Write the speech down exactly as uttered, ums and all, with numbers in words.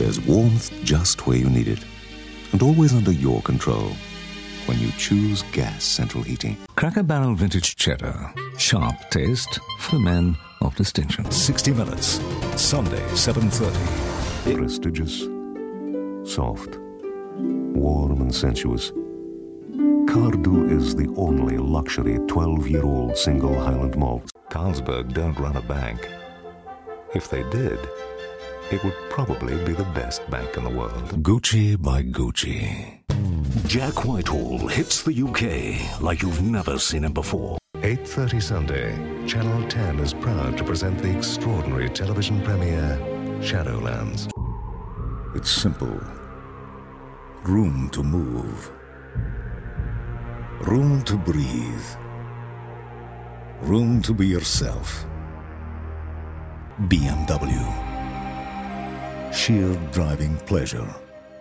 There's warmth just where you need it, and always under your control when you choose Gas Central Heating. Cracker Barrel Vintage Cheddar. Sharp taste for men of distinction. sixty minutes, Sunday, seven thirty. Prestigious, soft, warm and sensuous. Cardew is the only luxury twelve-year-old single Highland malt. Carlsberg don't run a bank. If they did, it would probably be the best bank in the world. Gucci by Gucci. Jack Whitehall hits the U K like you've never seen him before. eight thirty Sunday, Channel ten is proud to present the extraordinary television premiere, Shadowlands. It's simple. Room to move. Room to breathe. Room to be yourself. B M W. Sheer driving pleasure.